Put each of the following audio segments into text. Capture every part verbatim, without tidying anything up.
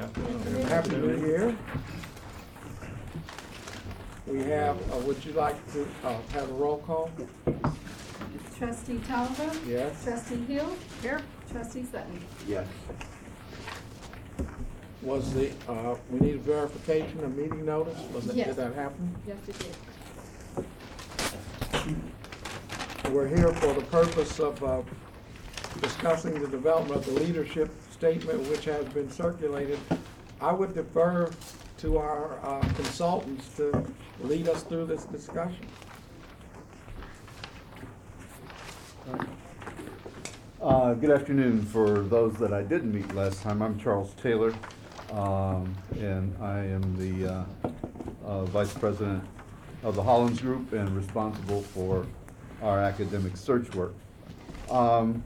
Happy New Year. We have, uh, would you like to uh, have a roll call? Trustee Tolliver? Yes. Trustee Hill? Here. Trustee Sutton? Yes. Was the, uh, we need a verification of meeting notice? Was it, Yes. did that happen? Yes, it did. We're here for the purpose of uh, discussing the development of the leadership statement which has been circulated. I would defer to our uh, consultants to lead us through this discussion. Uh, good afternoon. For those that I didn't meet last time, I'm Charles Taylor, um, and I am the uh, uh, Vice President of the Hollins Group and responsible for our academic search work. Um,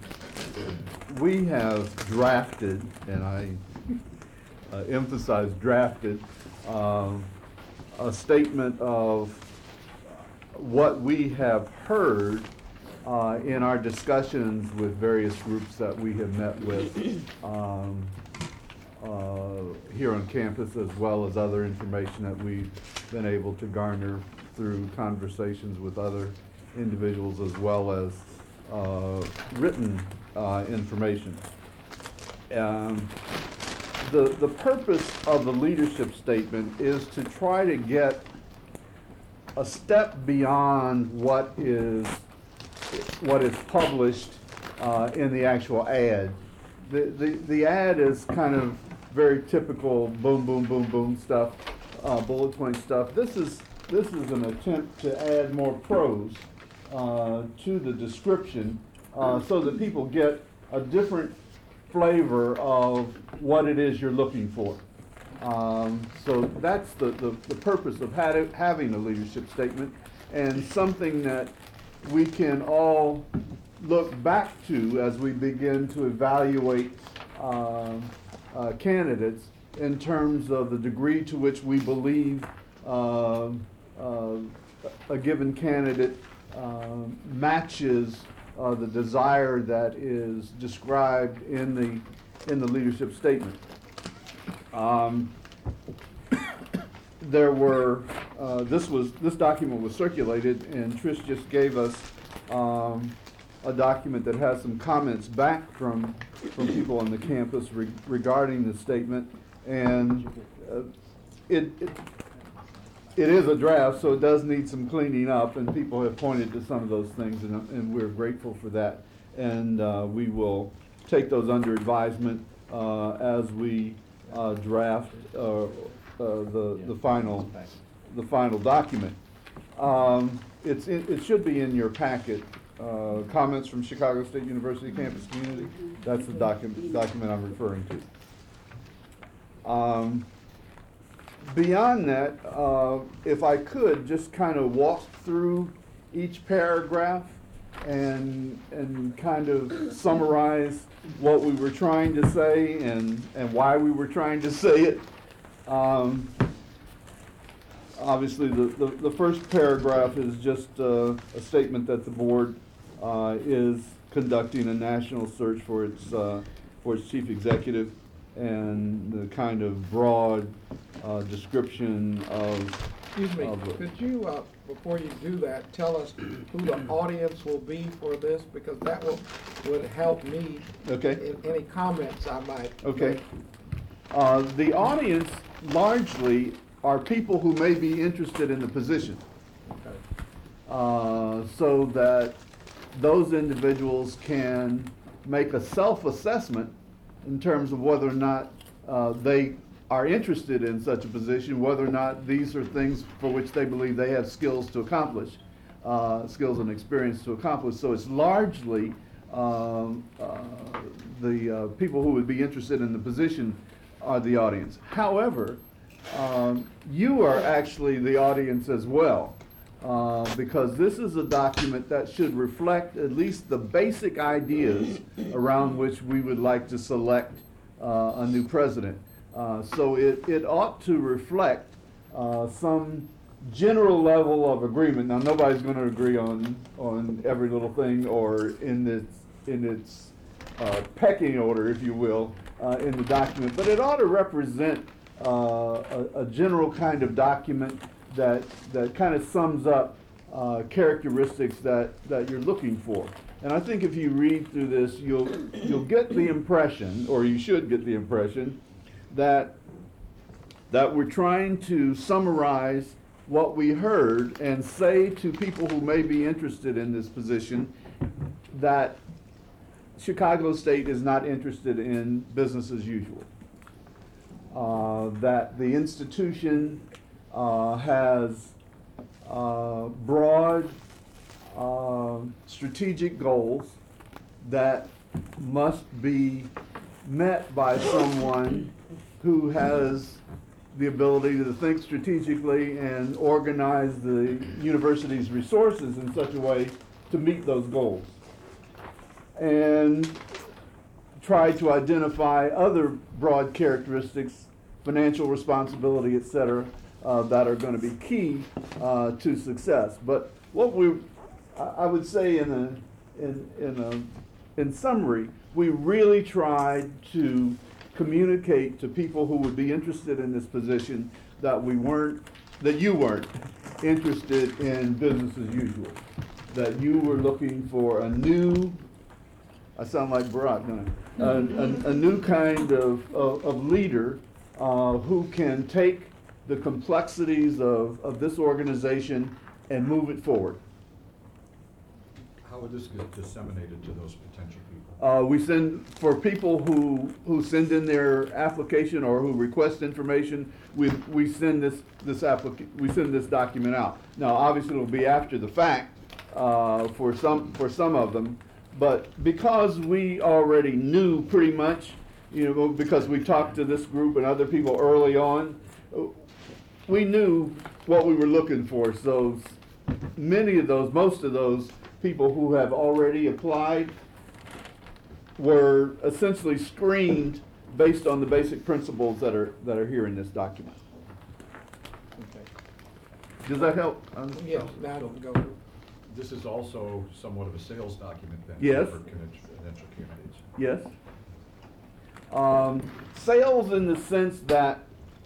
we have drafted, and I uh, emphasize drafted, um, a statement of what we have heard uh, in our discussions with various groups that we have met with um, uh, here on campus, as well as other information that we've been able to garner through conversations with other individuals, as well as uh, written uh, information. Um, the, the purpose of the leadership statement is to try to get a step beyond what is what is published uh, in the actual ad. The, the, the ad is kind of very typical boom, boom, boom, boom stuff, uh, bullet point stuff. This is, this is an attempt to add more prose uh, to the description uh, so that people get a different flavor of what it is you're looking for. Um, so that's the, the, the purpose of had, having a leadership statement, and something that we can all look back to as we begin to evaluate um, uh, candidates in terms of the degree to which we believe uh, uh, a given candidate uh, matches uh, the desire that is described in the in the leadership statement. Um, there were, uh, this was, this document was circulated, and Trish just gave us um, a document that has some comments back from from people on the campus re regarding the statement, and uh, it, it it is a draft, so it does need some cleaning up, and people have pointed to some of those things, and, and we're grateful for that, and uh, we will take those under advisement uh, as we Uh, draft uh, uh, the the final the final document. Um, it's it, it should be in your packet. Uh, comments from Chicago State University campus community. That's the document document I'm referring to. Um, beyond that, uh, if I could just kind of walk through each paragraph and and kind of summarize what we were trying to say and and why we were trying to say it. Um, obviously, the, the the first paragraph is just uh, a statement that the board uh, is conducting a national search for its uh, for its chief executive, and the kind of broad uh, description of. Excuse me, could you, uh, before you do that, tell us who the audience will be for this, because that will would help me Okay. in any comments I might Okay. make. Uh, the audience largely are people who may be interested in the position, Okay. uh, so that those individuals can make a self-assessment in terms of whether or not uh, they are interested in such a position, whether or not these are things for which they believe they have skills to accomplish, uh, skills and experience to accomplish. So it's largely um, uh, the uh, people who would be interested in the position are the audience. However, um, you are actually the audience as well, uh, because this is a document that should reflect at least the basic ideas around which we would like to select uh, a new president. Uh, so it, it ought to reflect uh, some general level of agreement. Now, nobody's going to agree on on every little thing or in its in its uh, pecking order, if you will, uh, in the document, but it ought to represent uh, a, a general kind of document that that kind of sums up uh, characteristics that that you're looking for. And I think if you read through this, you'll you'll get the impression, or you should get the impression, that that we're trying to summarize what we heard and say to people who may be interested in this position that Chicago State is not interested in business as usual. Uh, that the institution uh, has uh, broad uh, strategic goals that must be met by someone who has the ability to think strategically and organize the university's resources in such a way to meet those goals. And try to identify other broad characteristics, financial responsibility, et cetera, uh, that are going to be key uh, to success. But what we, I would say in a, in, in a, in summary, we really tried to communicate to people who would be interested in this position that we weren't, that you weren't interested in business as usual. That you were looking for a new, I sound like Barack, don't I? A, a, a new kind of, of, of leader uh, who can take the complexities of, of this organization and move it forward. How would this get disseminated to those potential people? Uh, we send, for people who, who send in their application or who request information, we, we send this, this applica- we send this document out. Now, obviously, it'll be after the fact uh, for some, for some of them, but because we already knew pretty much, you know, because we talked to this group and other people early on, we knew what we were looking for. So many of those, most of those people who have already applied were essentially screened based on the basic principles that are that are here in this document. Okay. Does that help? Um, Yes, that'll go. This is also somewhat of a sales document then Yes. for potential candidates. Yes. Um, sales in the sense that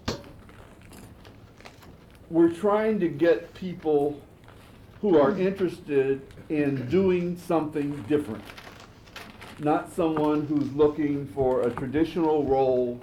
we're trying to get people who are interested in doing something different. Not someone who's looking for a traditional role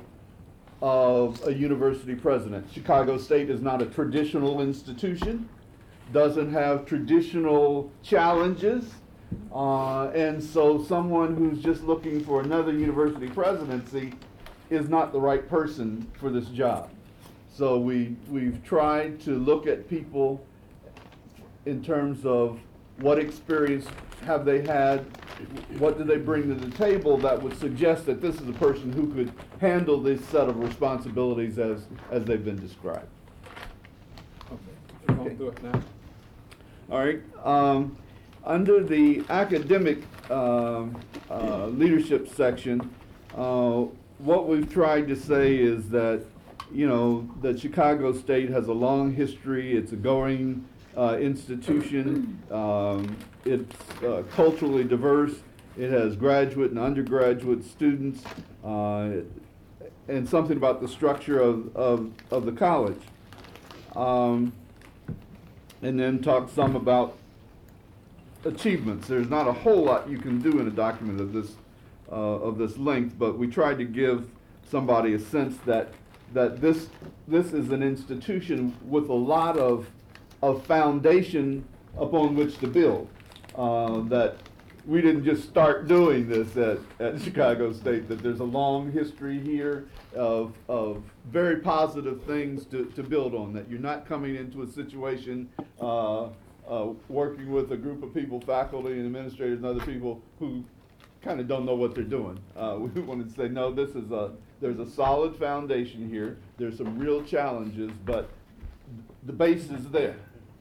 of a university president. Chicago State is not a traditional institution, doesn't have traditional challenges, uh, and so someone who's just looking for another university presidency is not the right person for this job. So we, we've tried to look at people in terms of what experience have they had, what do they bring to the table that would suggest that this is a person who could handle this set of responsibilities as, as they've been described. Okay, we're gonna Okay. do it now. All right. Um, under the academic um, uh, leadership section, uh, what we've tried to say is that, you know, that Chicago State has a long history. It's a going uh, institution. Um, it's uh, culturally diverse. It has graduate and undergraduate students, uh, and something about the structure of, of, of the college. Um, and then talk some about achievements. There's not a whole lot you can do in a document of this uh, of this length, but we tried to give somebody a sense that that this this is an institution with a lot of of foundation upon which to build. Uh, that we didn't just start doing this at, at Chicago State, that there's a long history here of, of very positive things to, to build on, that you're not coming into a situation uh, uh, working with a group of people, faculty and administrators and other people who kind of don't know what they're doing. Uh, we wanted to say, no, this is a, there's a solid foundation here, there's some real challenges, but the base is there.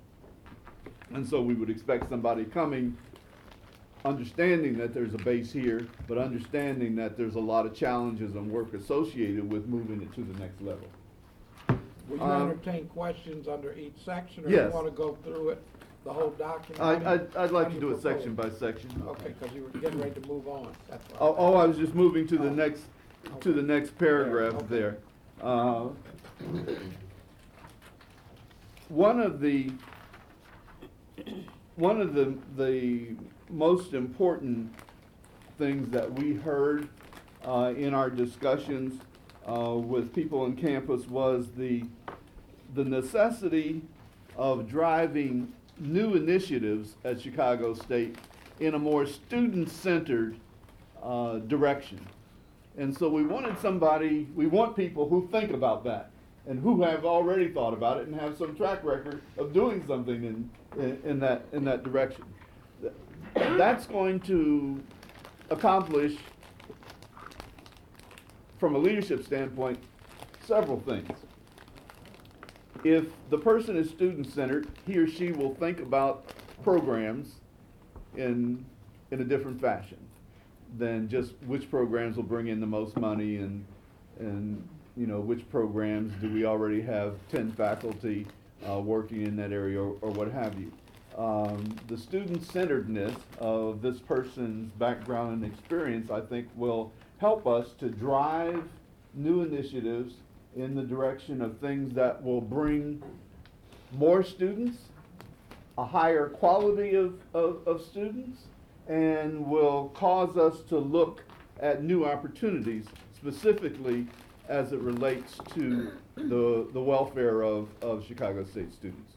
And so we would expect somebody coming understanding that there's a base here, but understanding that there's a lot of challenges and work associated with moving it to the next level. Will you Um, entertain questions under each section, or yes. you want to go through it the whole document? I, I'd, I'd like How to do you do it section by propose? section. Okay, because you were getting ready to move on, that's why. Oh, oh, I was just moving to the Oh. next, to the next paragraph Okay. there. Uh, One of the, one of the, the most important things that we heard uh, in our discussions uh, with people on campus was the, the necessity of driving new initiatives at Chicago State in a more student-centered uh, direction. And so we wanted somebody, we want people who think about that and who have already thought about it and have some track record of doing something in, in, in that, in that direction. That's going to accomplish, from a leadership standpoint, several things. If the person is student-centered, he or she will think about programs in, in a different fashion than just which programs will bring in the most money and, and you know, which programs do we already have ten faculty uh, working in that area or, or what have you. Um, the student-centeredness of this person's background and experience, I think, will help us to drive new initiatives in the direction of things that will bring more students, a higher quality of, of, of students, and will cause us to look at new opportunities, specifically as it relates to the, the welfare of, of Chicago State students.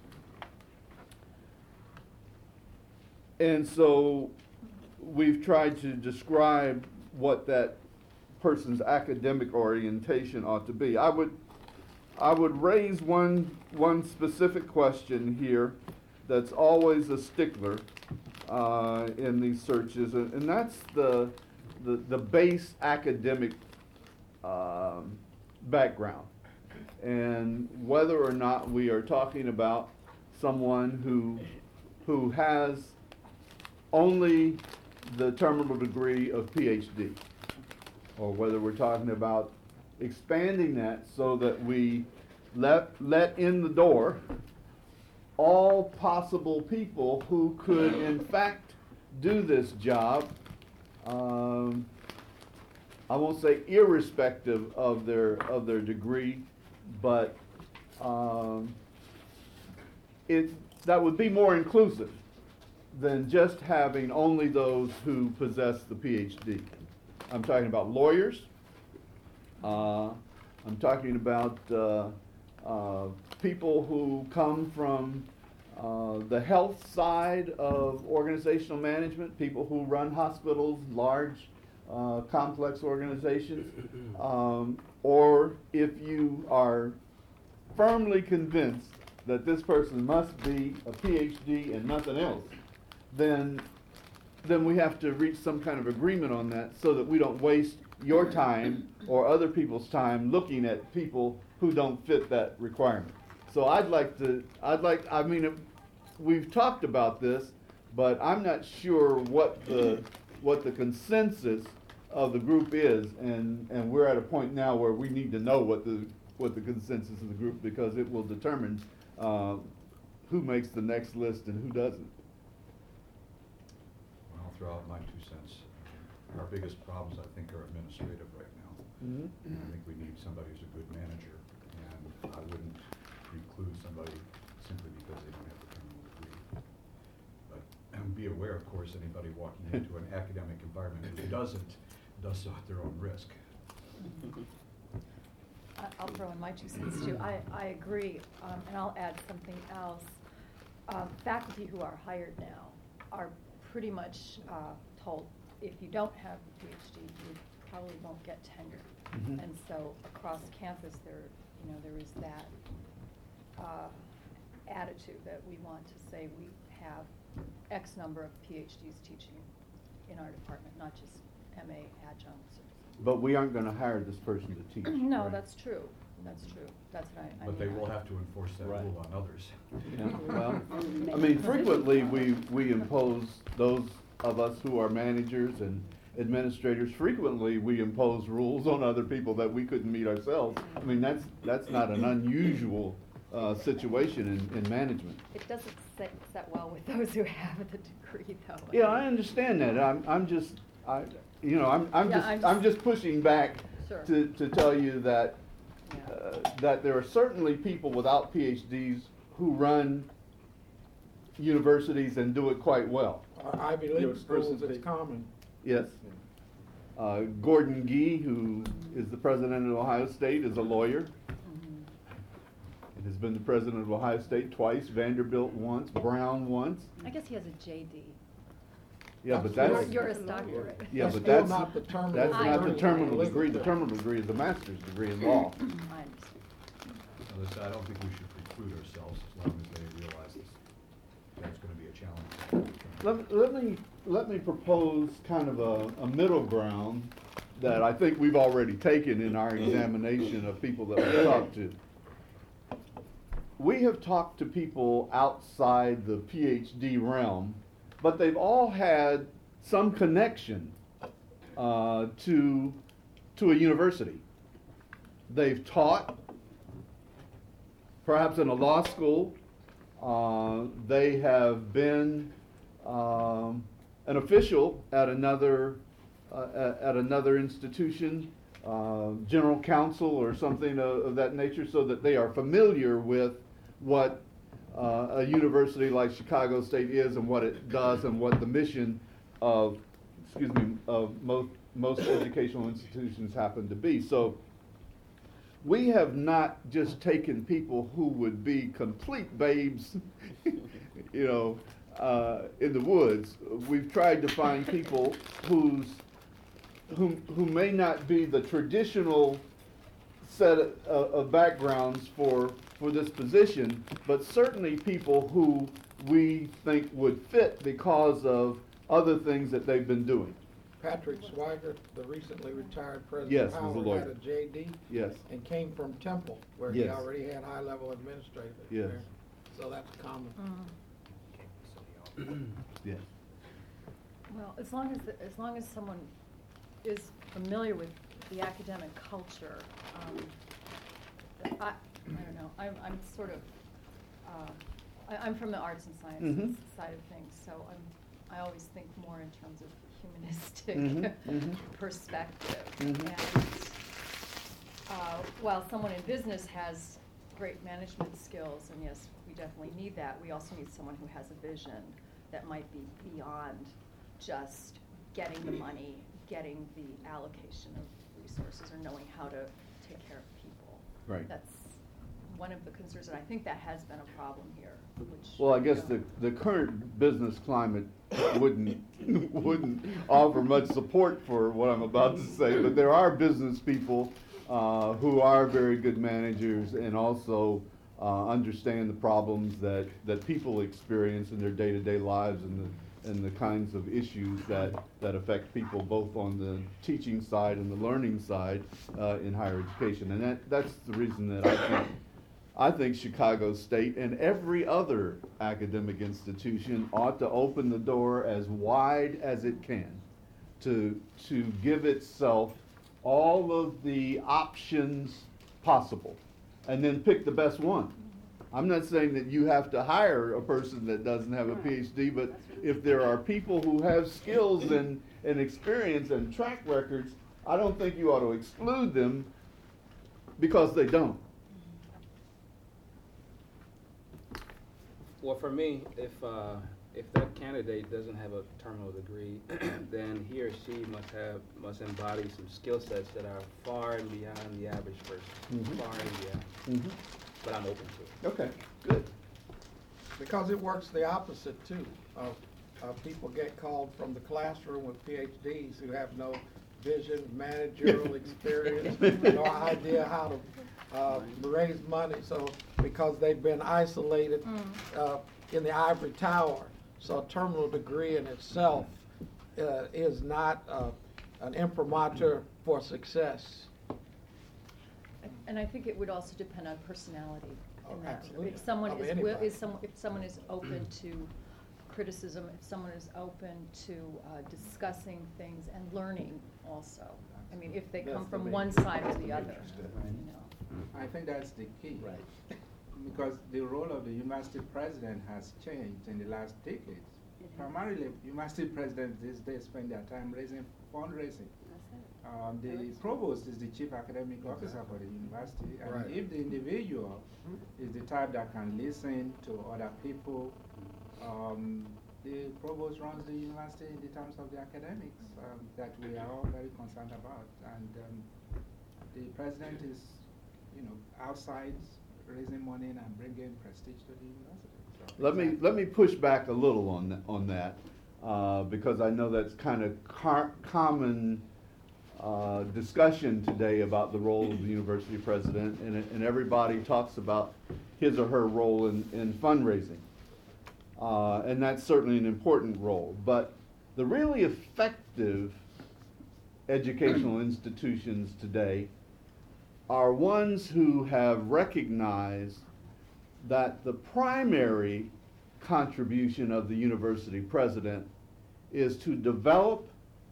And so we've tried to describe what that person's academic orientation ought to be. I would, I would raise one, one specific question here that's always a stickler uh, in these searches, and, and that's the, the, the base academic um, background, and whether or not we are talking about someone who, who has only the terminal degree of P H D, or whether we're talking about expanding that so that we let, let in the door all possible people who could in fact do this job, um, I won't say irrespective of their, of their degree, but um, it, that would be more inclusive than just having only those who possess the P H D. I'm talking about lawyers. Uh, I'm talking about uh, uh, people who come from uh, the health side of organizational management, people who run hospitals, large, uh, complex organizations, um, or if you are firmly convinced that this person must be a P H D and nothing else, then then we have to reach some kind of agreement on that so that we don't waste your time or other people's time looking at people who don't fit that requirement. So I'd like to, I'd like, I mean, we've talked about this, but I'm not sure what the, what the consensus of the group is, and, and we're at a point now where we need to know what the, what the consensus of the group, because it will determine uh, who makes the next list and who doesn't. I'll throw out my two cents. Our biggest problems, I think, are administrative right now. Mm-hmm. And I think we need somebody who's a good manager, and I wouldn't preclude somebody simply because they don't have the terminal degree. But, and be aware, of course, anybody walking into an academic environment who doesn't, does so at their own risk. I- I'll throw in my two cents too. I, I agree, um, and I'll add something else. Um, faculty who are hired now are pretty much uh, told, if you don't have a P H D, you probably won't get tenure. Mhm. And so across campus, there, you know, there is that uh, attitude that we want to say we have X number of P H Ds teaching in our department, not just M A adjuncts. But we aren't going to hire this person to teach. No, right? that's true. That's true. That's what I, I But they mean, will I- have to enforce that Right. rule on others. Yeah, well, I mean, frequently, we, we impose, those of us who are managers and administrators, frequently, we impose rules on other people that we couldn't meet ourselves. I mean, that's, that's not an unusual uh, situation in, in management. It doesn't set, set well with those who have the degree, though. Yeah, I understand that. I'm, I'm just, I, you know, I'm, I'm Yeah, just, I'm I'm just- just pushing back Sure. to, to tell you that, Yeah. uh, that there are certainly people without P H Ds who run universities and do it quite well. Our Ivy Yeah, League the schools, person it's take- common. Yes. Uh, Gordon Gee, who is the president of Ohio State, is a lawyer. And has been the president of Ohio State twice, Vanderbilt once, Brown once. I guess he has a J D. Yeah, but That's- that's, You're, you're a doctorate. yeah, That's but still that's, not the terminal that's not the degree. terminal I degree. The understand. terminal degree is a master's degree in law. I understand. Alyssa, I don't think we should preclude ourselves as long as they realize this, that's gonna be a challenge. Let, let me, let me propose kind of a, a middle ground that I think we've already taken in our examination of people that we talked to. We have talked to people outside the P H D realm, but they've all had some connection uh, to, to a university. They've taught, perhaps in a law school. Uh, they have been um, an official at another uh, at, at another institution, uh, general counsel or something of, of that nature, so that they are familiar with what uh, a university like Chicago State is and what it does and what the mission of, excuse me, of most most educational institutions happen to be. So we have not just taken people who would be complete babes, you know, uh, in the woods. We've tried to find people whose who who may not be the traditional set of, of backgrounds for for this position, but certainly people who we think would fit because of other things that they've been doing. Patrick Swigert, the recently retired Yes, president he's a of Howard, lawyer. had a J D Yes. and came from Temple, where he Yes. already had high-level administrative Yes. experience. So that's common. Yes. Well, as long as, the- as long as someone is familiar with the academic culture, um, I, I don't know, I'm, I'm sort of, uh, I, I'm from the arts and sciences Mhm. side of things, so I'm, I always think more in terms of humanistic Mhm, mhm. perspective. Mhm. And, uh, while someone in business has great management skills, and yes, we definitely need that, we also need someone who has a vision that might be beyond just getting the money, getting the allocation of resources, or knowing how to take care of people. Right. That's one of the concerns, and I think that has been a problem here, which. Well, I guess you know, the, the current business climate wouldn't, wouldn't offer much support for what I'm about to say, but there are business people uh, who are very good managers and also uh, understand the problems that, that people experience in their day-to-day lives and the, and the kinds of issues that, that affect people both on the teaching side and the learning side uh, in higher education. And that, that's the reason that I think I think Chicago State and every other academic institution ought to open the door as wide as it can to, to give itself all of the options possible and then pick the best one. I'm not saying that you have to hire a person that doesn't have a P H D, but if there are people who have skills and, and experience and track records, I don't think you ought to exclude them because they don't. Well, for me, if, uh, if that candidate doesn't have a terminal degree, then he or she must have, must embody some skill sets that are far and beyond the average person, Mhm. far and beyond, Mhm. but I'm open to it. Okay, good. Because it works the opposite too. Uh, uh, people get called from the classroom with P H Ds who have no vision, managerial experience, no idea how to uh, raise money. So because they've been isolated uh, in the ivory tower, so a terminal degree in itself uh, is not uh, an imprimatur for success. And I think it would also depend on personality. Oh, in that. absolutely. If someone Of is, wi- anybody. is some, if someone is open to criticism, if someone is open to uh, discussing things and learning also. I mean, if they That's come the from main one thing. side or the other, Interested. you know. I think that's the key. Right. because the role of the university president has changed in the last decades. Primarily, university presidents these days spend their time raising fundraising. Um, the provost is the chief academic officer for the university, and Right. if the individual is the type that can listen to other people, um, the provost runs the university in the terms of the academics um, that we are all very concerned about. And um, the president is, you know, outside raising money and bringing prestige to the university. So Let me, let me push back a little on that, on that, uh, because I know that's kind of car- common uh, discussion today about the role of the university president, and, it- and everybody talks about his or her role in, in fundraising. Uh, and that's certainly an important role. But the really effective educational institutions today are ones who have recognized that the primary contribution of the university president is to develop,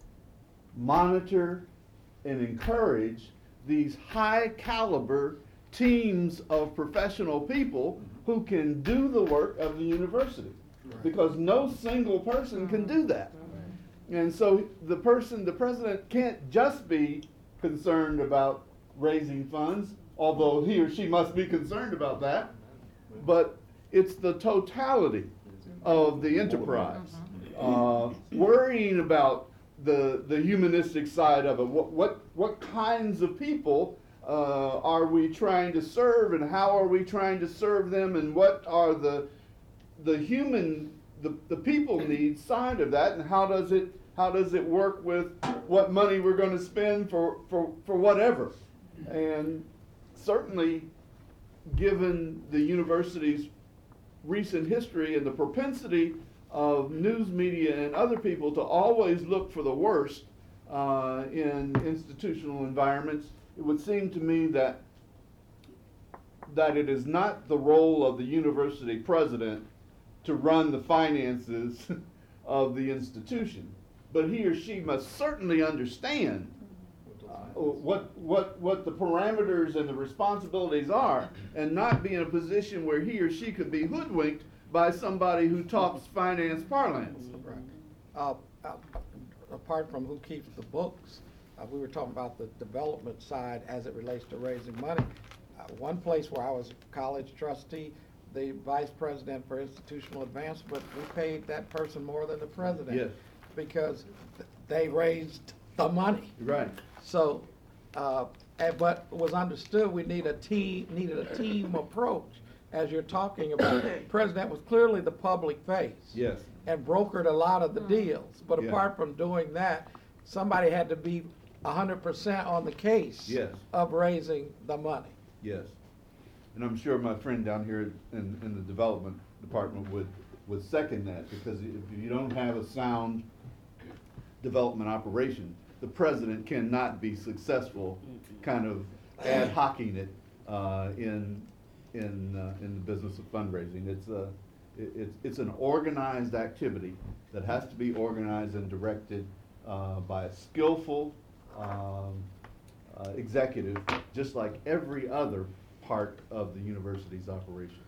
monitor, and encourage these high caliber teams of professional people who can do the work of the university. Because no single person can do that. And so the person, the president can't just be concerned about raising funds, although he or she must be concerned about that, but it's the totality of the enterprise. Uh, worrying about the, the humanistic side of it. What, what, what kinds of people uh, are we trying to serve, and how are we trying to serve them, and what are the, the human, the, the people need side of that, and how does it, how does it work with what money we're going to spend for, for, for whatever. And certainly, given the university's recent history and the propensity of news media and other people to always look for the worst uh, in institutional environments, it would seem to me that that it is not the role of the university president to run the finances of the institution, but he or she must certainly understand uh, what what what the parameters and the responsibilities are, and not be in a position where he or she could be hoodwinked by somebody who talks finance parlance. Right. Uh, uh, apart from who keeps the books, uh, we were talking about the development side as it relates to raising money. Uh, one place where I was a college trustee, the vice president for institutional advancement, we paid that person more than the president. Yes. Because th- they raised the money. Right. So, uh, and, but it was understood we need a team, needed a team approach. As you're talking about, the president was clearly the public face. Yes. And brokered a lot of the deals. But Yeah. apart from doing that, somebody had to be a hundred percent on the case. Yes. Of raising the money. Yes. And I'm sure my friend down here in, in the development department would, would second that, because if you don't have a sound development operation, the president cannot be successful kind of ad hocing it uh, in, in, uh, in the business of fundraising. It's a, it- it's, it's an organized activity that has to be organized and directed uh, by a skillful um, uh, executive, just like every other part of the university's operation.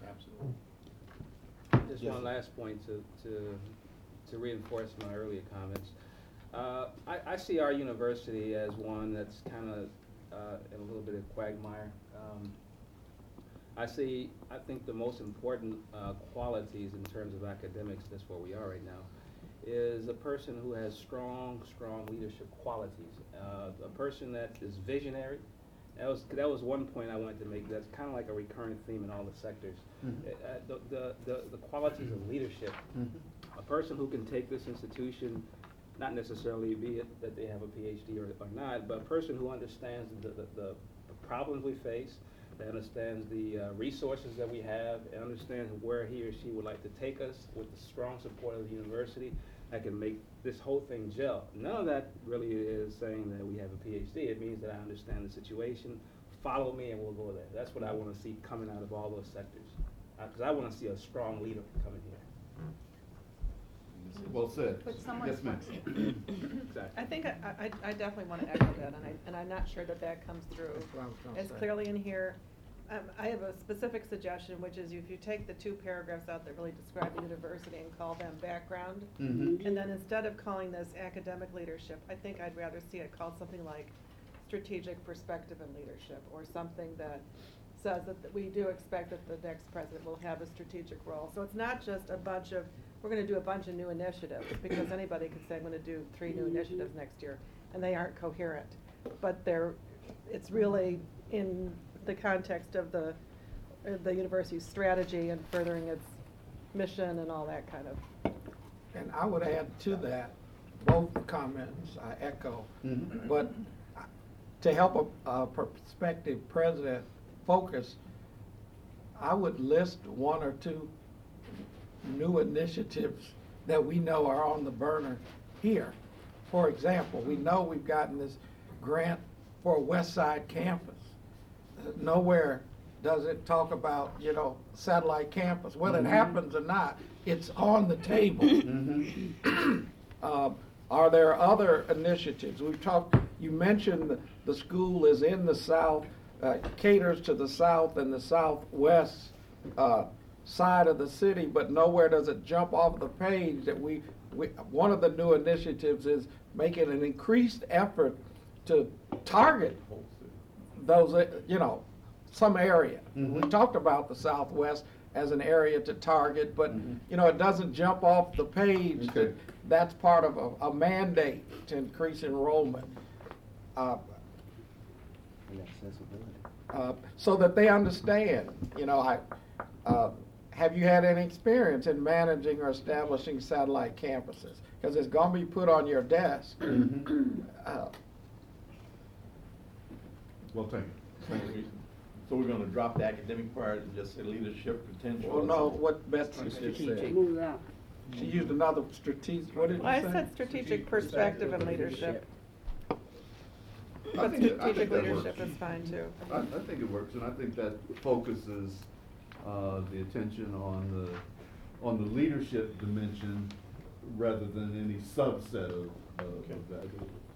Absolutely. Just Yes. one last point to, to, to reinforce my earlier comments. Uh, I, I see our university as one that's kind of uh, in a little bit of quagmire. Um, I see, I think the most important uh, qualities in terms of academics, that's where we are right now, is a person who has strong, strong leadership qualities. Uh, a person that is visionary. That was, that was one point I wanted to make. That's kind of like a recurring theme in all the sectors. Mhm. Uh, the, the, the, the qualities of leadership. Mhm. A person who can take this institution, not necessarily be it that they have a P H D or, or not, but a person who understands the, the, the the problems we face, that understands the uh, resources that we have, and understands where he or she would like to take us with the strong support of the university, that can make this whole thing gel. None of that really is saying that we have a P H D. It means that I understand the situation, follow me and we'll go there. That's what I want to see coming out of all those sectors. Because I want to see a strong leader coming here. Well said. But someone- Yes, ma'am. Exactly. I think I, I, I definitely want to echo that, and I, and I'm not sure that that comes through That's what I was gonna as say. clearly in here. Um, I have a specific suggestion, which is if you take the two paragraphs out that really describe the university and call them background, Mhm. and then instead of calling this academic leadership, I think I'd rather see it called something like strategic perspective and leadership, or something that says that that we do expect that the next president will have a strategic role. So it's not just a bunch of, we're gonna do a bunch of new initiatives, because anybody could say, I'm gonna do three new initiatives next year, and they aren't coherent. But they're, it's really in the context of the, uh, the university's strategy and furthering its mission and all that kind of. And I would add to that, both comments I echo, Mhm. but to help a, a prospective president focus, I would list one or two new initiatives that we know are on the burner here. For example, we know we've gotten this grant for a West Side campus. Nowhere does it talk about, you know, satellite campus. Whether it Mhm. happens or not, it's on the table. Mhm. Uh, Are there other initiatives? We've talked, you mentioned the, the school is in the south, uh, caters to the south and the southwest uh, side of the city, but nowhere does it jump off the page that we, we, one of the new initiatives is making an increased effort to target those, uh, you know, some area. We Mhm. talked about the southwest as an area to target, but, Mhm. you know, it doesn't jump off the page. Okay. that That's part of a, a mandate to increase enrollment. Uh, And accessibility. uh, so that they understand, you know, I, uh, have you had any experience in managing or establishing satellite campuses? Because it's gonna be put on your desk. Mhm. Uh, Well, thank you. Thank you. So we're gonna drop the academic part and just say leadership potential? Well, no, what Betsy just said. Move it out. She used another strategic, what did you Well, I say? said strategic perspective and leadership, I but think it- I strategic think that leadership works. is fine too. I, I think it works, and I think that focuses, uh, the attention on the, on the leadership dimension rather than any subset of, of of that.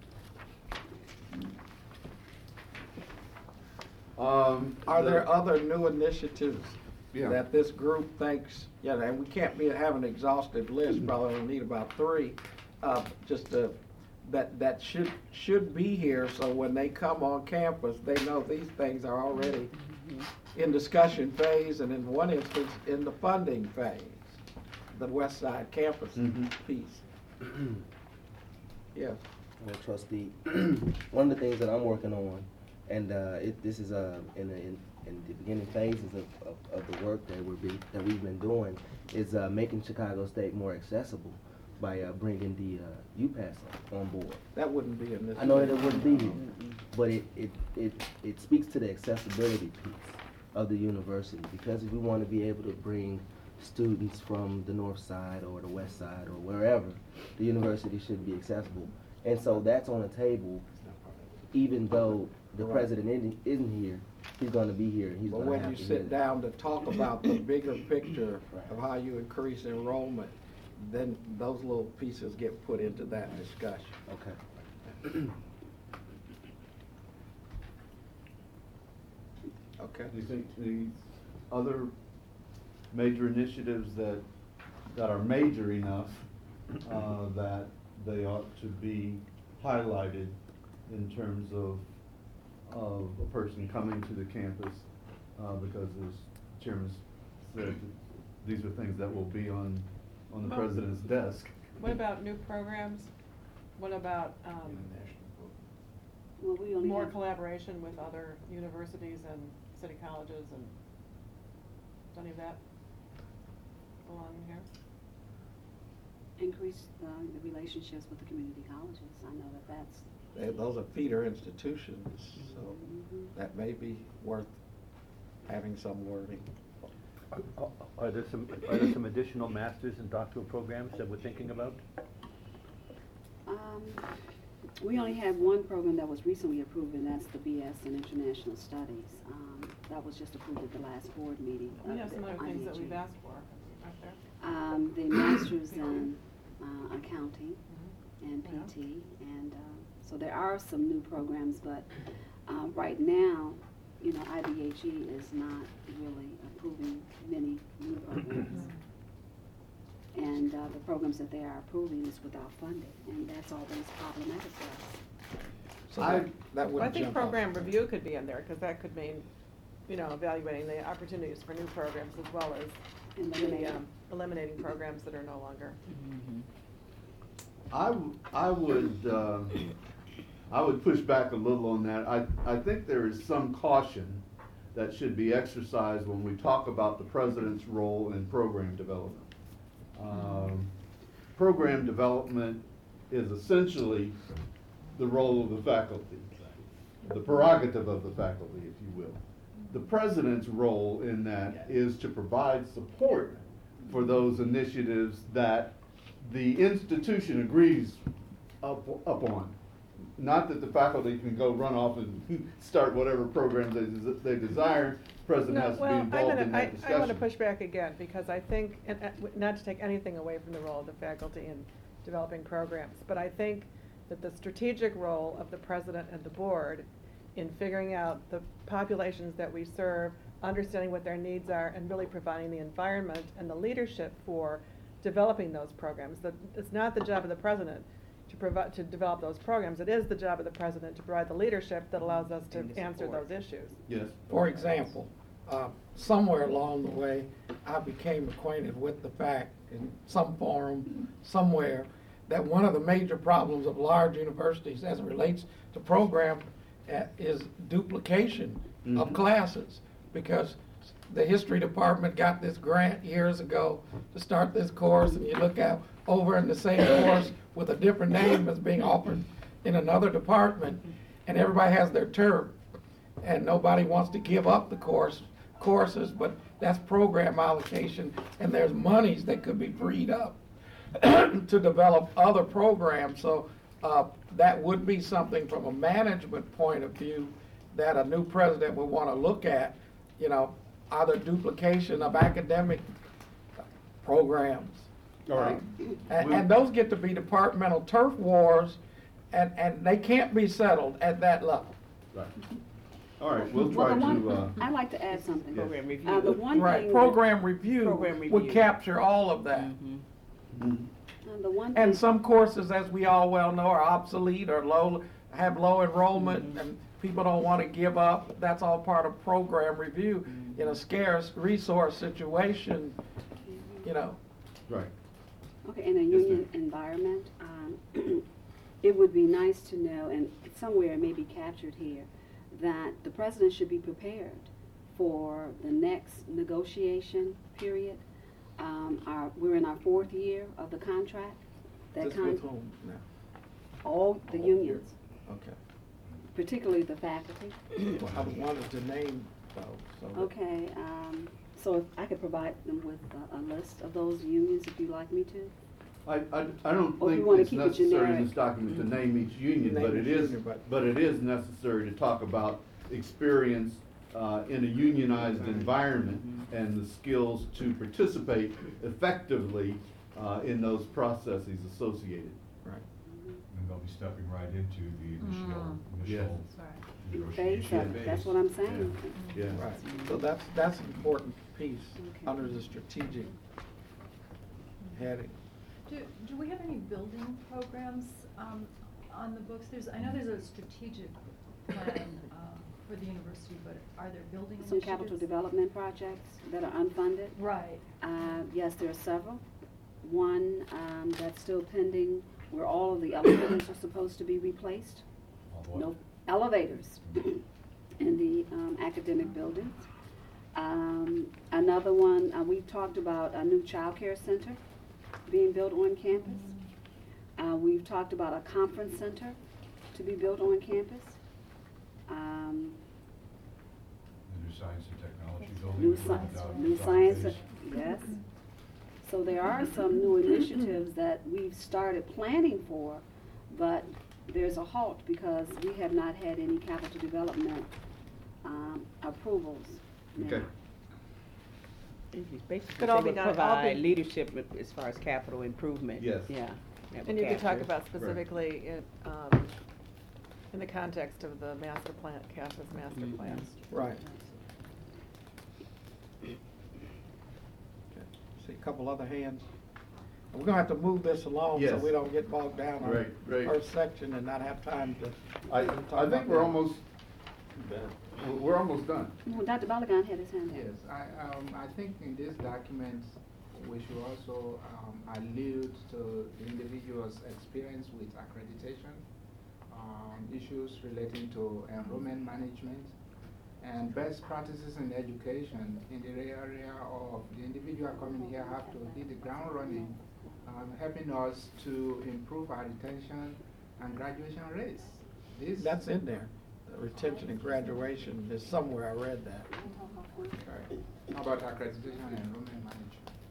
Um, Are the- there other new initiatives Yeah. that this group thinks, yeah, and we can't be, have an exhaustive list, probably only need about three, uh, just to, that, that should, should be here, so when they come on campus, they know these things are already in discussion phase, and in one instance, in the funding phase, the West Side campus Mhm. piece. Yeah. Well, trustee, one of the things that I'm working on, and uh, it, this is uh, in, the, in in the beginning phases of, of, of the work that we're be, that we've been doing, is uh, making Chicago State more accessible by uh, bringing the uh, U Pass on board. That wouldn't be in this. I know that it wouldn't be here, but it, it, it, it speaks to the accessibility piece of the university, because if we want to be able to bring students from the north side or the west side or wherever, the university should be accessible. And so that's on the table, even though the Right. president isn't, isn't here, he's going to be here and he's But going to when have you to sit hit it. down to talk about the bigger picture Right. of how you increase enrollment, then those little pieces get put into that discussion. Okay. Okay? Do you think the other major initiatives that, that are major enough, uh, that they ought to be highlighted in terms of, of a person coming to the campus? Uh, because as Chairman said, these are things that will be on, on the Well- president's desk. What about new programs? What about, um, Well, we only more have collaboration with other universities and city colleges, and does any of that belong in here? increased uh, the relationships with the community colleges. I know that that's. They- Those are feeder institutions, so Mhm. that may be worth having some wording. Are- Are there some, are there some additional master's and doctoral programs that we're thinking about? Um, we only have one program that was recently approved, and that's the B S in International Studies. Um, that was just approved at the last board meeting. We of have some the other things that I A G. we've asked for, aren't there? Um, the Masters in uh, Accounting Mhm. and Yeah. P T, and uh, so there are some new programs, but uh, right now, you know, I B H E is not really approving many new programs. And uh, the programs that they are approving is without funding, and that's always problematic for us. So I- that, that Well, I would think jump off. program review could be in there, because that could mean, you know, evaluating the opportunities for new programs as well as the, Eliminating. um, eliminating programs that are no longer. I, w- I would, uh, I would push back a little on that. I, I think there is some caution that should be exercised when we talk about the president's role in program development. Um, Program development is essentially the role of the faculty, the prerogative of the faculty, if you will. The president's role in that is to provide support for those initiatives that the institution agrees up, upon. Not that the faculty can go run off and start whatever programs they, des- they desire. The president No, has to be well, I'm involved gonna, in that I, discussion. I want to push back again, because I think, and, uh, w- not to take anything away from the role of the faculty in developing programs, but I think that the strategic role of the president and the board in figuring out the populations that we serve, understanding what their needs are, and really providing the environment and the leadership for developing those programs. That it's not the job of the president to provide, to develop those programs. It is the job of the president to provide the leadership that allows us to answer those issues. Yes. For example, uh, somewhere along the way, I became acquainted with the fact in some forum, somewhere, that one of the major problems of large universities as it relates to program uh, is duplication of Mhm. classes. Because the history department got this grant years ago to start this course, and you look out over in the same course with a different name that's being offered in another department, and everybody has their turn, and nobody wants to give up the course courses, but that's program allocation, and there's monies that could be freed up to develop other programs. So uh, that would be something from a management point of view that a new president would want to look at, you know, either duplication of academic programs. All right. And, and those get to be departmental turf wars, and, and they can't be settled at that level. Right. All right, we'll Well, try the one- to, uh, I'd like to add something. Program review. Uh, the one Right, thing. program review Program would review. capture all of that. Uh, the one And thing- some courses, as we all well know, are obsolete or low, have low enrollment, and people don't want to give up. That's all part of program review. In a scarce resource situation, you know. right. Okay, in a union environment, um, it would be nice to know, and somewhere it may be captured here, that the president should be prepared for the next negotiation period. Um, our, we're in our fourth year of the contract. That Just con- with whom now? all the unions, Okay. particularly the faculty. Well, I wanted to name those. So that- Okay, um, so if I could provide them with a, a list of those unions if you'd like me to. I, I, I don't Or you think wanna it's keep it necessary in generic? this document to name each union, Name but each it is, union, but- but it is necessary to talk about experience uh, in a unionized environment and the skills to participate effectively uh, in those processes associated. Right. And they'll be stepping right into the initial, Yeah. initial Phase negotiation. of it, that's what I'm saying. Yeah. Right, so that's, that's an important piece Okay. under the strategic heading. Do, do we have any building programs, um, on the books? There's, I know there's a strategic plan, uh, for the university, but are there building Some capital initiatives? development projects that are unfunded. Right. Uh, yes, there are several. One, um, that's still pending, where all of the elevators are supposed to be replaced. All what? No, elevators in the, um, academic buildings. Um, another one, uh, we've talked about a new child care center being built on campus. Uh, we've talked about a conference center to be built on campus. Um, The new science and technology building. New we talked science, about, new Dr. science, Pace. yes. So there are some new initiatives that we've started planning for, but there's a halt because we have not had any capital development, um, approvals. now. Okay. Basically, Could all they be would done- all provide be- leadership as far as capital improvement. Yes. Yeah. that And would you could talk capture. about specifically in, um, In the context of the master plan, CASA's master plan. Right. See a couple other hands. We're gonna have to move this along so Yes. we don't get bogged down on Right, the right. first section and not have time to. I, talk I think about we're that. almost, we're almost done. Well, Doctor Balagan had his hand up. Yes, I, um, I think in this document, we should also, um, allude to the individual's experience with accreditation, um, issues relating to enrollment management, and best practices in education in the area of the individual coming here have to hit the ground running, um, helping us to improve our retention and graduation rates. This That's in there. The retention and graduation is somewhere. I read that. Right. How about accreditation and enrollment management?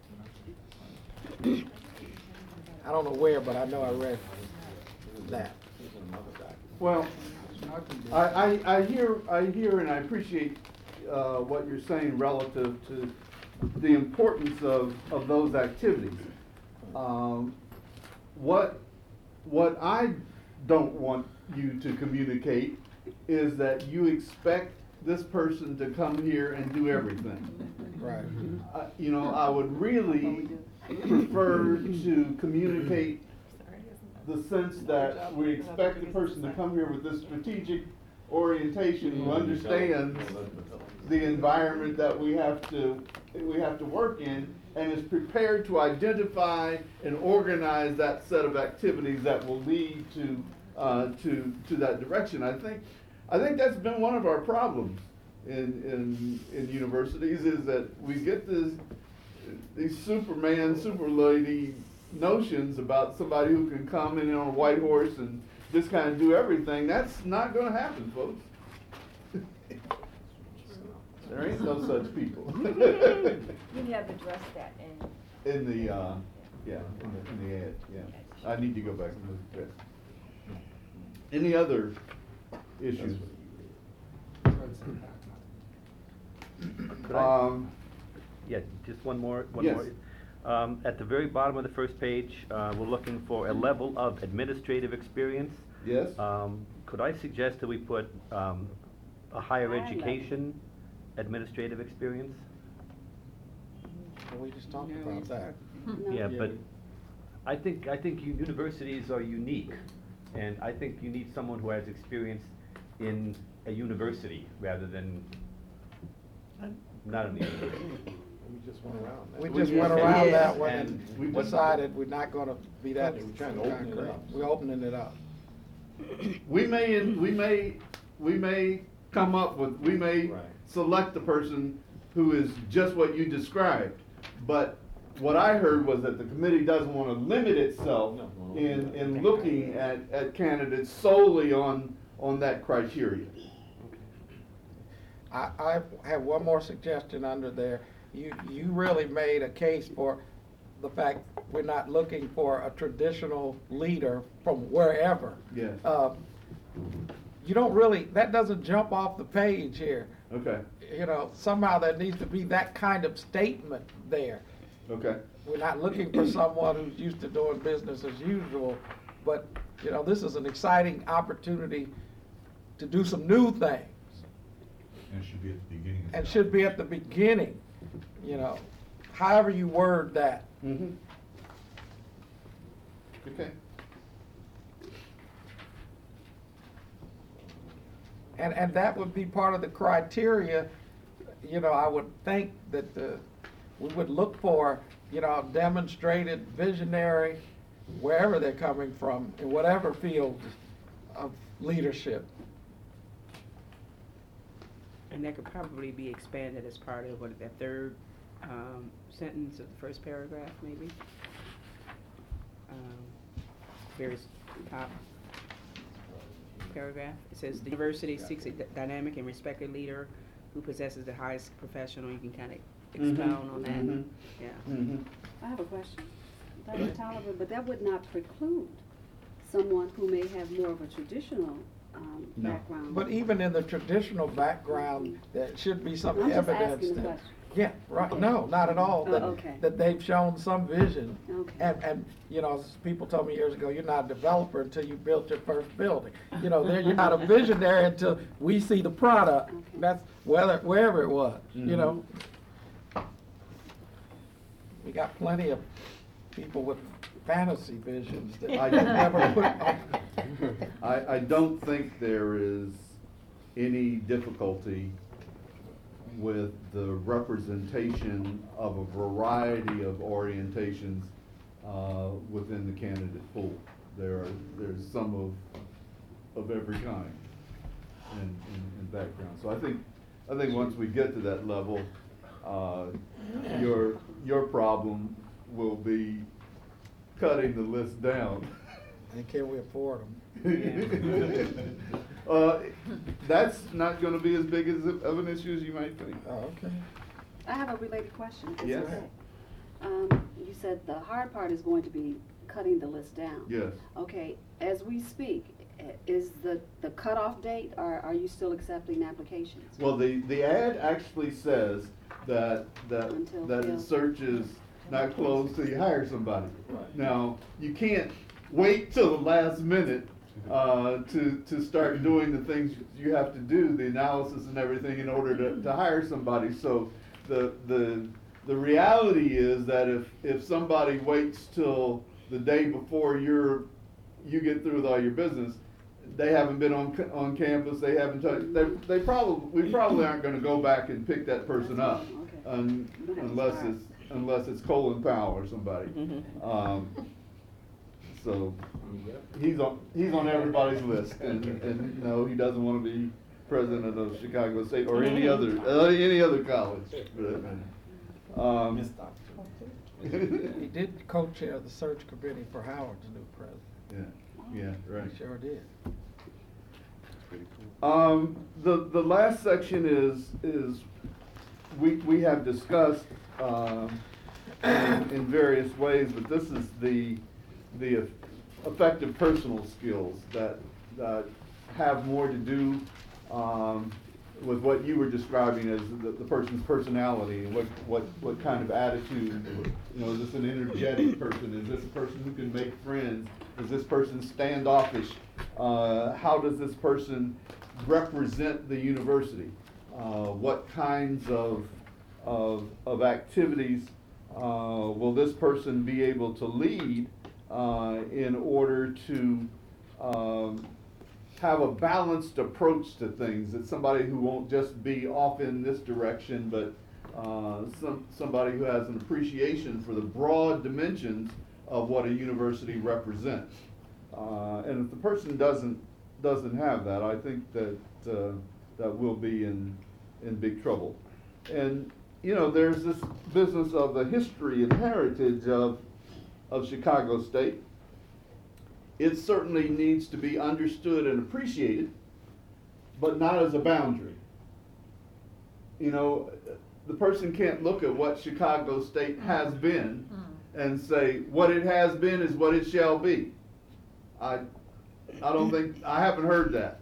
I don't know where, but I know I read that. Well, It's not in the- I, I, I hear, I hear and I appreciate, uh, what you're saying relative to the importance of, of those activities. Um, what, what I don't want you to communicate is that you expect this person to come here and do everything. Right. Uh, you know, I would really prefer to communicate the sense that we expect the person to come here with this strategic orientation, who understands the environment that we have to, we have to work in, and is prepared to identify and organize that set of activities that will lead to, uh, to, to that direction. I think, I think that's been one of our problems in, in, in universities, is that we get this, these Superman, super lady notions about somebody who can come in on a white horse and just kind of do everything. That's not going to happen, folks. There ain't no such people. You have addressed that in. In the, uh, yeah, in the, in the ad, yeah. I need to go back and look at that. Any other issues? Could I- Um, Yeah, just one more, one Yes. more. Um, at the very bottom of the first page, uh, we're looking for a level of administrative experience. Yes. Um, could I suggest that we put, um, a higher Higher level. education administrative experience? Well, we just talked about that. No. Yeah, but I think, I think u- universities are unique, and I think you need someone who has experience in a university rather than not in the university. We just went around that. We We just just- went around Yeah. that one And and we we just- decided we're not gonna be that We're trying to open it concrete. up. We're opening it up. We may, we may, we may come up with, we may Right. select the person who is just what you described. But what I heard was that the committee doesn't want to limit itself No, no, no. in, in looking at, at candidates solely on, on that criteria. I, I have one more suggestion under there. You, you really made a case for the fact we're not looking for a traditional leader from wherever. Yes. Uh, You don't really, that doesn't jump off the page here. Okay, You know, somehow there needs to be that kind of statement there. okay. We're not looking for someone who's used to doing business as usual, but, you know, this is an exciting opportunity to do some new things. And it should be at the beginning. of the And should be at the beginning, you know, however you word that. Mm-hmm. Okay. And, and that would be part of the criteria, you know, I would think that uh, we would look for, you know, demonstrated visionary, wherever they're coming from, in whatever field of leadership. And that could probably be expanded as part of what, that third, um, sentence of the first paragraph, maybe? Um, Very s- top paragraph. It says, the university seeks a d- dynamic and respected leader who possesses the highest professional, you can kind of expound on that, mhm. yeah. Mm-hmm. I have a question. Doctor Tolliver, but that would not preclude someone who may have more of a traditional um, No. background. But even in the traditional background, there should be some I'm just evidence asking the that. question. Yeah, right, no, not at all. Oh, That- okay. That they've shown some vision. Okay. And, and, you know, s- people told me years ago, you're not a developer until you built your first building. You know, there, you're not a visionary until we see the product. Okay. That's whether, wherever it was, you know. We got plenty of people with fantasy visions that I- I never put on. I, I don't think there is any difficulty with the representation of a variety of orientations uh, within the candidate pool. There are, there's some of, of every kind and, and, and background. So I think, I think once we get to that level, uh, your, your problem will be cutting the list down. And can we afford them? Uh, that's not gonna be as big as of an issue as you might think. Oh, okay. I have a related question. if it's Yes. okay. Um, you said the hard part is going to be cutting the list down. Yes. Okay, as we speak, i- is the, the cutoff date, or are you still accepting applications? Well, the, the ad actually says that, that, Until that the filled. search is not closed till you hire somebody. Right. Now, you can't wait till the last minute, uh, to, to start doing the things you have to do, the analysis and everything in order to, to hire somebody. So the, the, the reality is that if, if somebody waits till the day before you're, you get through with all your business, they haven't been on, ca- on campus, they haven't touched, they, they probably, we probably aren't gonna go back and pick that person up. Okay. un- You're gonna have to Unless start. it's, unless it's Colin Powell or somebody. Um, so, he's on, he's on everybody's list, and, and no, he doesn't wanna be president of Chicago State or any other, uh, any other college. But, um, He did co-chair the search committee for Howard's new president. yeah, yeah, right. He sure did. Um, the, the last section is, is, we, we have discussed, um, in, in various ways, but this is the, the effective personal skills that, that have more to do, um, with what you were describing as the, the person's personality, and what, what, what kind of attitude, you know, is this an energetic person, is this a person who can make friends, is this person standoffish, uh, how does this person represent the university, uh, what kinds of, of, of activities, uh, will this person be able to lead, uh, in order to, um, have a balanced approach to things. It's somebody who won't just be off in this direction, but uh, some, somebody who has an appreciation for the broad dimensions of what a university represents. Uh, and if the person doesn't, doesn't have that, I think that, uh, that we'll be in, in big trouble. And, you know, there's this business of the history and heritage of, of Chicago State. It certainly needs to be understood and appreciated, but not as a boundary. You know, the person can't look at what Chicago State has been and say, what it has been is what it shall be. I, I don't think, I haven't heard that.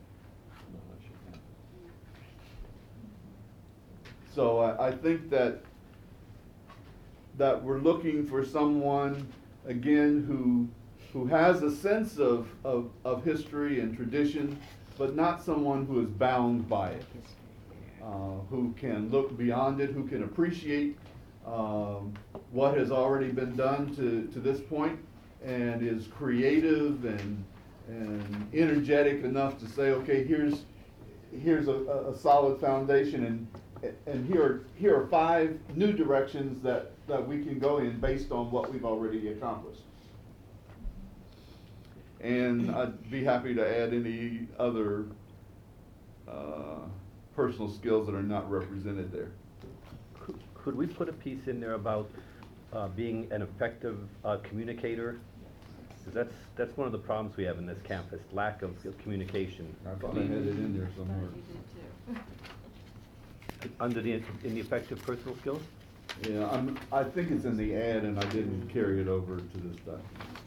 So I, I think that, that we're looking for someone, again, who who has a sense of, of, of history and tradition, but not someone who is bound by it, uh, who can look beyond it, who can appreciate um, what has already been done to, to this point, and is creative and, and energetic enough to say, okay, here's, here's a, a solid foundation, and, and here, are, here are five new directions that, that we can go in based on what we've already accomplished. And I'd be happy to add any other uh, personal skills that are not represented there. Could- Could we put a piece in there about uh, being an effective uh, communicator? Because that's, that's one of the problems we have in this campus, lack of of communication. I thought I had it in there somewhere. Under the, in the effective personal skills? Yeah, I'm, I think it's in the ad, and I didn't carry it over to this document.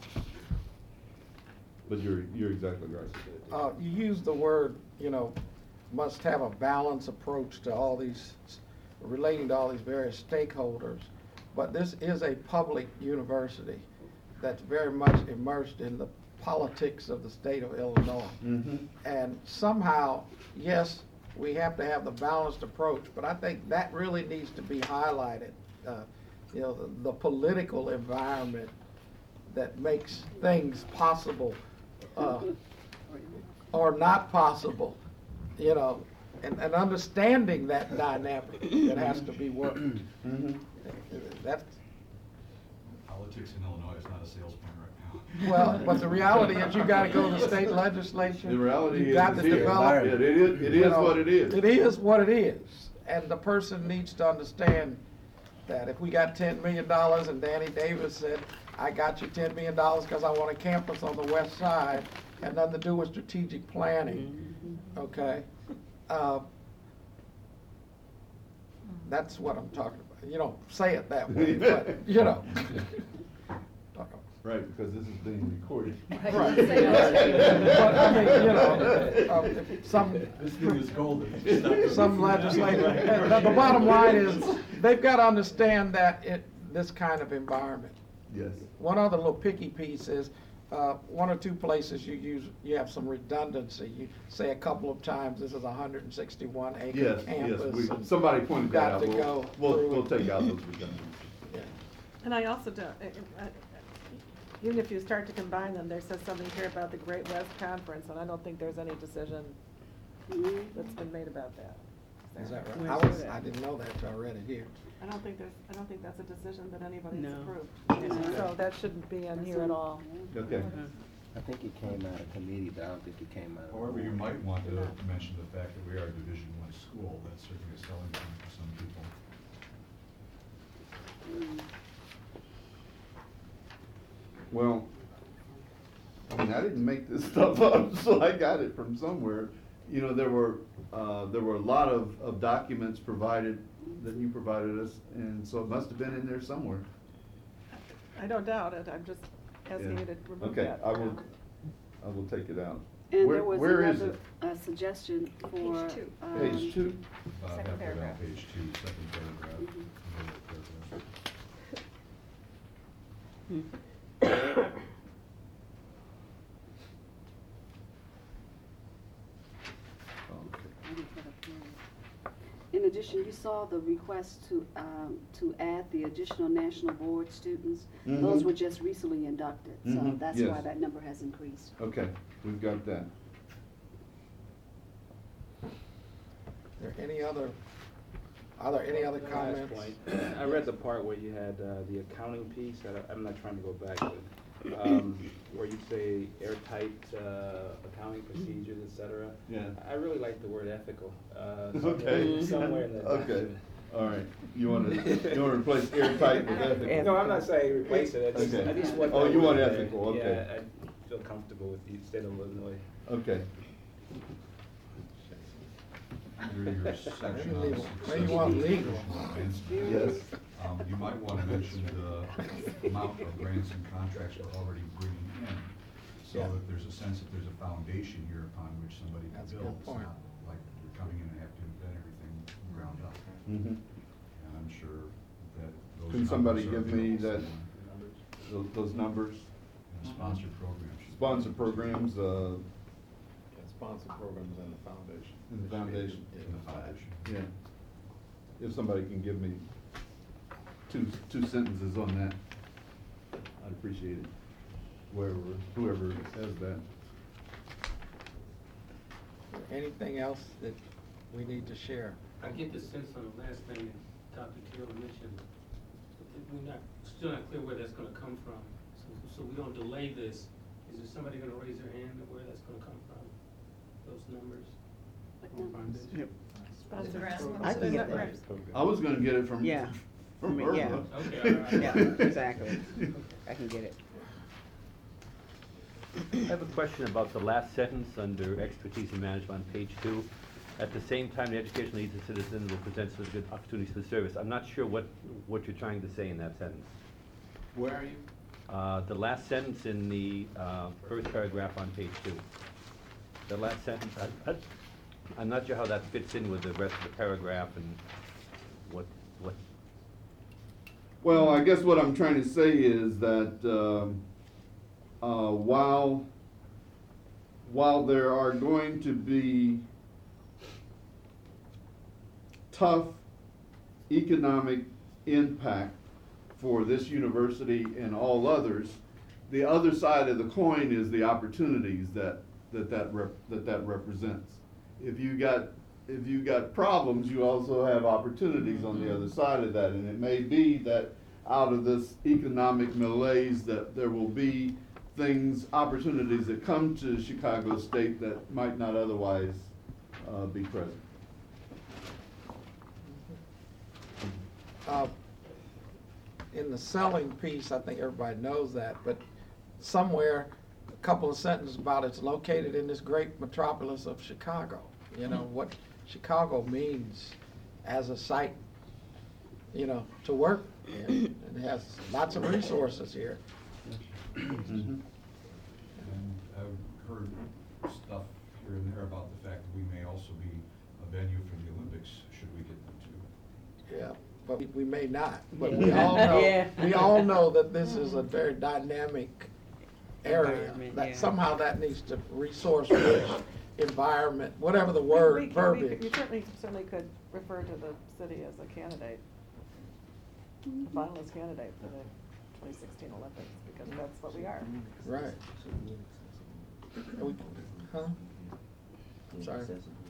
But you're, you're exactly right. Uh, you use the word, you know, must have a balanced approach to all these, relating to all these various stakeholders. But this is a public university that's very much immersed in the politics of the state of Illinois. Mm-hmm. And somehow, yes, we have to have the balanced approach, but I think that really needs to be highlighted. Uh, you know, the, the political environment that makes things possible uh, or not possible, you know, and, and understanding that dynamic that has to be worked. Mm-hmm. That's, Politics in Illinois is not a sales point right now. well, but the reality is you gotta go to the state legislature. The reality You've is got it's to here. develop. It is, it you is know, what it is. It is what it is. And the person needs to understand that if we got ten million dollars and Danny Davis said, I got you ten million dollars because I want a campus on the west side, had nothing to do with strategic planning, okay? Uh, That's what I'm talking about. You don't say it that way, but, you know. Right, because this is being recorded. Right. But I mean, you know, um, if some. This thing is golden. Some legislature, and the the bottom line is, they've got to understand that it, this kind of environment. Yes. One other little picky piece is, uh, one or two places you use, you have some redundancy. You say a couple of times, this is a hundred and sixty-one acre Yes, yes, campus. we, and somebody pointed you've that got out. to We'll, go we'll, through we'll it. take out those redundancies. Yeah. And I also don't, I- I- even if you start to combine them, there says something here about the Great West Conference, and I don't think there's any decision that's been made about that. Is that right? Where's I was, that? I didn't know that till I read it here. I don't think there's, I don't think that's a decision that anybody's No. approved. So that shouldn't be in here at all. Okay. I think it came out of committee, but I don't think it came out of. However, you might want to Yeah. mention the fact that we are a Division One school. That's certainly a selling point for some people. Well, I mean, I didn't make this stuff up, so I got it from somewhere. You know, there were, uh, there were a lot of, of documents provided, that you provided us, and so it must have been in there somewhere. I don't doubt it, I'm just asking Yeah. you to remove Okay, that. I will, I will take it out. And Where- there was where is another, it? uh, suggestion for. Page two. um, Page two? Uh, Second halfway down paragraph. page two, second paragraph. middle paragraph. I didn't put up here. In addition, you saw the request to, um, to add the additional national board students. Those Mhm. were just recently inducted, so Mhm, that's why yes. that number has increased. Okay, we've got that. Are there any other, are there any other One last comments? point. I read the part where you had uh, the accounting piece, I- I'm not trying to go back, but, um, where you say airtight uh, accounting procedures, et cetera. Yeah. I really like the word ethical. uh, Okay. somewhere- Somewhere in that. Okay, document. all right. You want to, you want to replace airtight with ethical? No, I'm not saying replace it, I just, Okay. I just want. Oh, that you want word there. ethical, okay. Yeah, I feel comfortable with the state of Illinois. Okay. Under your section on Legal. successful Maybe you want legal. educational advancement, Yes. Um, you might want to mention the amount of grants and contracts we're already bringing in, so Yeah. that there's a sense that there's a foundation here upon which somebody can That's a build. good It's point. not like we're coming in and have to invent everything from the ground up. Mhm. And I'm sure that those. Can somebody numbers are give me available that, those, those numbers? somewhere. And sponsored programs. Sponsor programs, uh, Yeah, sponsor programs and the foundation. in the foundation. In the foundation. Yeah. If somebody can give me two, two sentences on that, I'd appreciate it. Whoever, whoever has that. Anything else that we need to share? I get the sense on the last thing that Doctor Taylor mentioned, that we're not, still not clear where that's gonna come from. So, so we don't delay this, is there somebody gonna raise their hand of where that's gonna come from, those numbers? What numbers? Yep. Sponsored Grant. programs. I can get that. Right. I was gonna get it from. Yeah. From I mean, yeah. Irma. Okay, all right. Yeah, exactly. I can get it. I have a question about the last sentence under expertise and management on page two. At the same time, the education leads the citizen will present such good opportunities for service. I'm not sure what, what you're trying to say in that sentence. Where are you? Uh, the last sentence in the, uh, first paragraph on page two. The last sentence, I, I, I'm not sure how that fits in with the rest of the paragraph and what, what, Well, I guess what I'm trying to say is that, um, uh, while, while there are going to be tough economic impact for this university and all others, the other side of the coin is the opportunities that, that, that, rep, that, that represents. If you got, if you got problems, you also have opportunities on the other side of that, and it may be that out of this economic malaise that there will be things, opportunities that come to Chicago State that might not otherwise uh, be present. Uh, in the selling piece, I think everybody knows that, but somewhere, a couple of sentences about it's located in this great metropolis of Chicago. You know, what Chicago means as a site, you know, to work in. It has lots of resources here. And I've heard stuff here and there about the fact that we may also be a venue for the Olympics, should we get them to. Yeah, but we, we may not. But we all know, Yeah. we all know that this is a very dynamic area. Environment, That yeah. somehow that needs to resource-rich environment, whatever the We- word, we could- we verbiage. could- You certainly, certainly could refer to the city as a candidate, a finalist candidate for the twenty sixteen Olympics, because that's what we are. Right. And we- Huh? I'm sorry.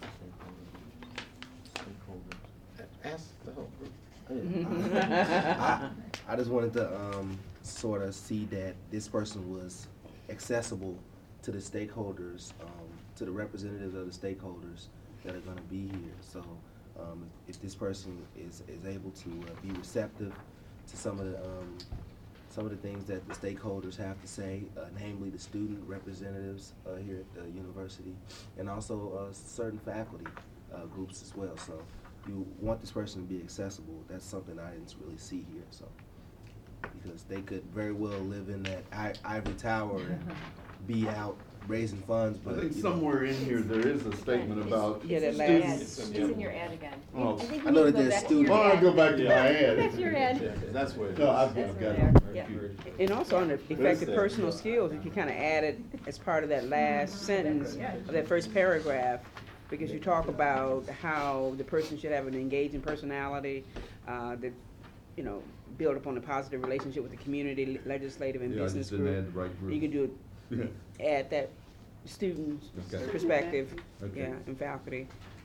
Ask the whole group. I, I just wanted to um, sort of see that this person was accessible to the stakeholders, um, to the representatives of the stakeholders that are going to be here. So um, if this person is, is able to uh, be receptive to some of the um, some of the things that the stakeholders have to say, uh, namely the student representatives uh, here at the university, and also uh, certain faculty uh, groups as well. So you want this person to be accessible. That's something I didn't really see here. So because they could very well live in that I ivory tower and be out raising funds, but I think you know, somewhere in here there is a statement about Yeah, that students. last- It's in your ad again. Oh. I think I you know need that to go there's back to your students- Oh, I'll ad. go back to my ad. Go back to your ad. Yeah, 'cause that's where. it No, is. I've, That's I've where got they are. it. Yeah. Thank you. And also on the effective that? personal skills, if you kind of added as part of that last sentence of that first paragraph, because you talk about how the person should have an engaging personality, uh, that, you know, build upon a positive relationship with the community, legislative and Yeah, I business just didn't group. add the right group. You could do, Yeah. add that student Okay. perspective, Okay. yeah, and faculty.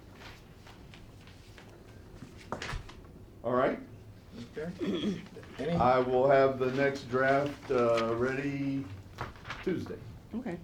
All right. Okay. Any, I will have the next draft uh, ready Tuesday. Okay.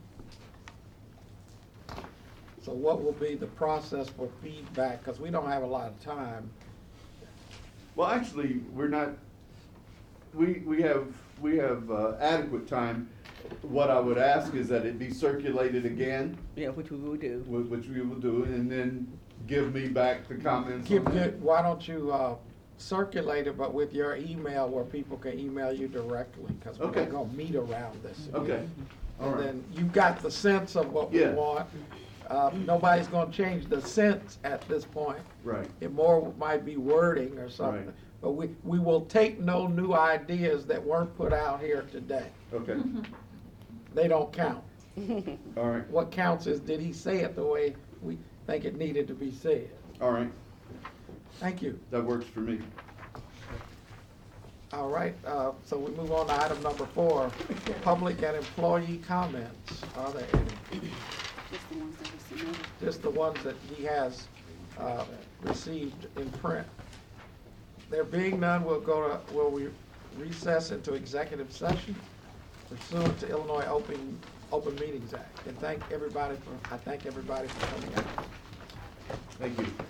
so what will be the process for feedback? Because we don't have a lot of time. Well, actually, we're not, we, we have, we have uh, adequate time. What I would ask is that it be circulated again, Yeah, which we will do. wh- which we will do, and then give me back the comments on Give, that. good- why don't you, uh, circulate it, but with your email where people can email you directly? Because we're Okay. not gonna meet around this. Okay, all And right. then you got the sense of what we Yeah. want. Uh, nobody's gonna change the sense at this point. Right. It more might be wording or something. Right. But we, we will take no new ideas that weren't put out here today. Okay, They don't count. all right, What counts is, did he say it the way we think it needed to be said? all right. Thank you. That works for me. All right, uh, so we move on to item number four, public and employee comments. Are there any? Just the ones that were submitted. Just the ones that he has uh, received in print. There being none, we'll go to, will we recess into executive session pursuant to Illinois Open, Open Meetings Act. And thank everybody for, I thank everybody for coming out. Thank you.